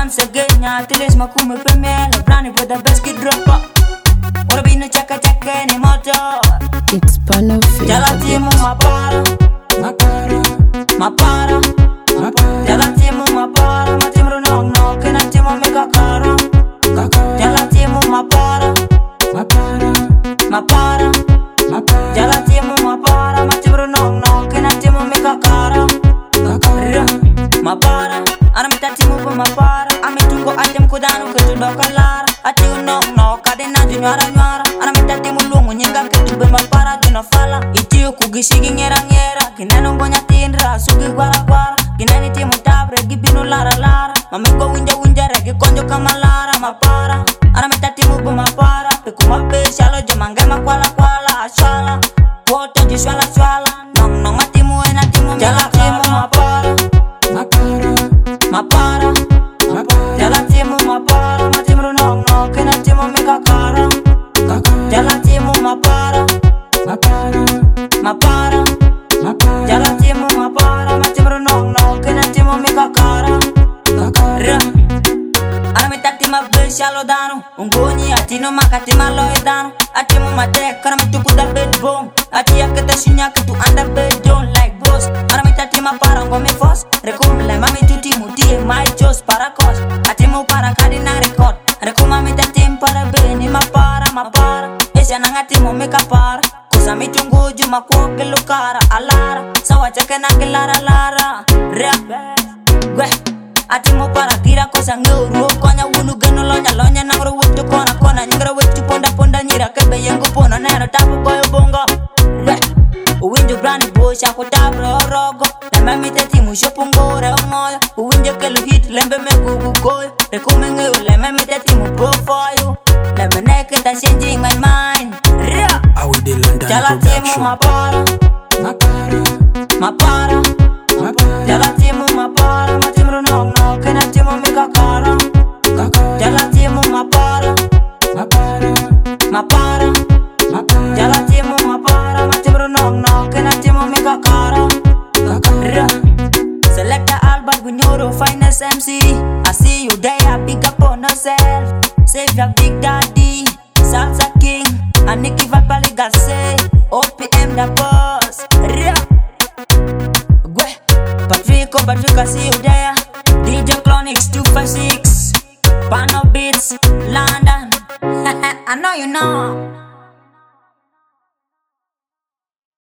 Once again, ya tilis makume premier. Brani with the best kid dropper. Ora bino chaka chaka ni moto. It's Panofil. Jala timu mapara. Jala timu mapara. Matimu no no. Kena timu mega kara. Jala timu mapara. Jala timu mapara. Matimu no no. Kena timu mega kara. Mapara. Ana mita timu po mapara. Ami tungo atem kudanu ketudo kalara. Ati no no. Kadena junyara nyara. Ana mita timu lungu nyenga ketube mapara. Dino fala. Itiyo kugishigi ngera ngera. Kinano ngonya tindra. Sugi gwara gwara. Kinani timu tabre. Gibino lara lara. Mamego winja winja regi konjo kamalara. Mapara. Ana mita timu po mapara. Piku mape shalo jamange makwala kwala. Ashala. Woto jishwala shwala. Nong nong matimu ena timu. Jala timu mapara. Jala timu mapara. Matimu nong nong. Kena timu mega kara. Jala timu mapara. Jala timu mapara. Matimu nong nong. Kena timu mega kara. Ana mitati mabe shalo dano. Ungoni atino makati malo edano. Atimu matek kana mituku da bedroom. Ati yaketa shinya kitu under bed don't like boss. Ana mitati mapara ngome force. Rekum le mami tuti muti my choice para cause. Atimu para kadi na record. Rekum mami tati para beni mapara. Esya nangatimu meka para. Kusa mitungu juma kuoke lukara alara. Sawa chake na kilara lara. Gwe atimu para kira kosa nguru. Konya wunu geno lonya lonya nangro wetu kona kona. Nyingra wetu ponda ponda nyira kebe yengu pona. Nero tapu koyo bongo. Uwinjo brani bosha kutabro rogo. Lembe mitetimu shopungore ongoyo. Uwinjo kelu hit lembe megugu koyo. Rekume ngeu lembe mitetimu profile. Lembe naked and changing my mind. Jala timu mapara. Jala timu mapara. Matimu nong nong. Kena timu mega kara. Jala timu mapara. Jala timu mapara. Matimu nong nong. Kena timu mega kara. Selecta Albert Gunyoro, finest MC. I see you there, pick up on yourself. Save your big daddy, Salsa King, and Nicky Vapali Gasse. OPM the boss. Patrick, I see you there. DJ Clonix 256, Pano Beats, London. I know you know.